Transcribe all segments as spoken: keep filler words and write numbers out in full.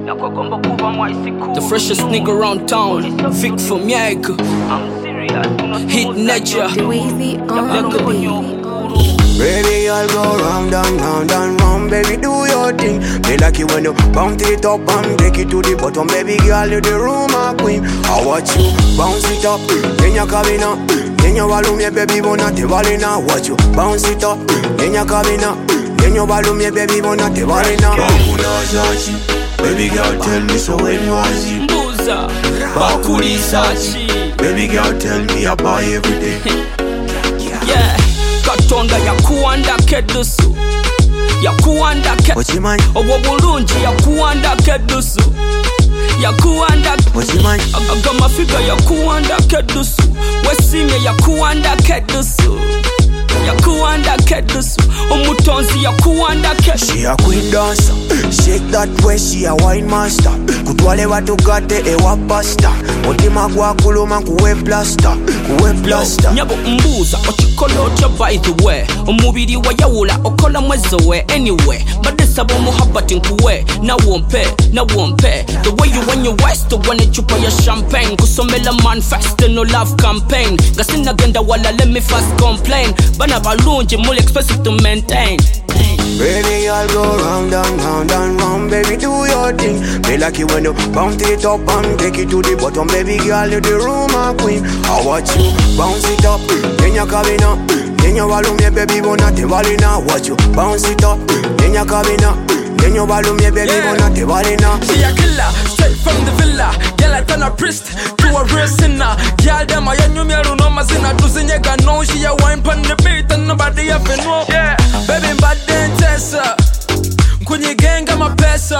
The freshest nigga around town, Vic from Yaga, Hit Nature, Dweezy on the beat. Baby, I'll go round and round and round. Baby, do your thing. Me like it when you bounce it up and take it to the bottom. Baby girl, you the room a queen. I watch you bounce it up, then you come up. Then you volume me, baby, wanna te valina. Watch you bounce it up, then you come up. Then you volume me, baby, wanna te valina. Baby girl, tell me so when you want it. Mbuza, Bakuli Sachi. Baby girl, tell me I buy everything. Yeah, Katonda yakuwanda kedusu. Yakuwanda ke. What's your man? Owo bulungi yakuwanda kedusu. Yakuwanda. What's your man? Agama figa yakuwanda kedusu. Wesimye yakuwanda kedusu. Yakuwanda kedusu. Omutonzi yakuwanda kedusu. She a queen dancer. Shake that way, she a wine master. Kutwale watu gate ewa pasta. Otima kwa kuluma kuwe plaster. Kuwe plaster. Nyabo mbuza ochikolo cha by the way. Omubiri wa yawula okola mwezo we anyway. Badesa bo muhabbati nkuwe. Na wompe, na wompe. The way you when you waste the one chupa ya champagne. Kusomela manifest no love campaign. Gasina genda wala let me fast complain. Bana balunji mule expensive to maintain. Baby, I'll go round and round and round. Baby, do your thing. Me like it when you bounce it up and take it to the bottom. Baby girl, you the room a queen. I watch you bounce it up, then you come up. Then you volume me, baby, wanna te valina. Watch you bounce it up, then you come up. Then you volume me, baby, wanna te valina. She a killer, straight from the villa. Girl, I turn a priest to a real sinner. Girl, them a young me alone on my sinner. To sing you can know she a wine pon the beat and nobody have to know. Yeah, baby, bad then tessa. Kwenye genga mapesa.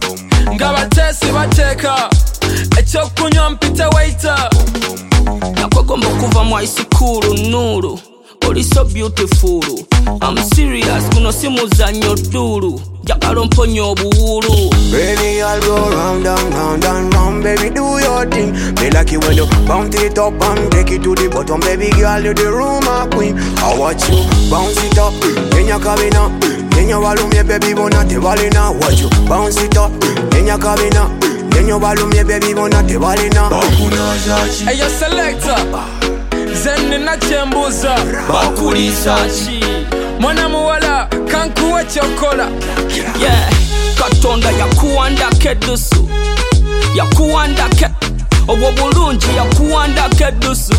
Ngaba tesi bateka. Echo kunywa mpita waiter. Nakwagomba kuva mwa isikuru nuru. Oli so beautiful. I'm serious, kuno simu za nyoduru. Jakalo mponyo buuru. Baby, I'll go round and round and round. Baby, do your thing. Me like it when you bounce it up and take it to the bottom. Baby girl, you the room a queen. I watch you bounce it up, then you come up. Then you volume me, baby, wanna te valina. Watch you bounce it up, then you come up. Then you volume me, baby, wanna te valina. Hey, your selector. Zen na chembuza. Bakuli Sachi. Mwana muwala kankuwa chokola. Yeah, Katonda yakuwanda kedusu. Yakuwanda ke. Owo bulungi yakuwanda kedusu.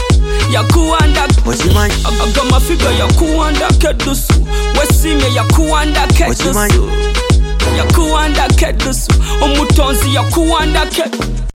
Yakuwanda. What's your man? Agama figa yakuwanda kedusu. Wesimye yakuwanda kedusu. Yakuwanda kedusu. Omutonzi yakuwanda kedusu.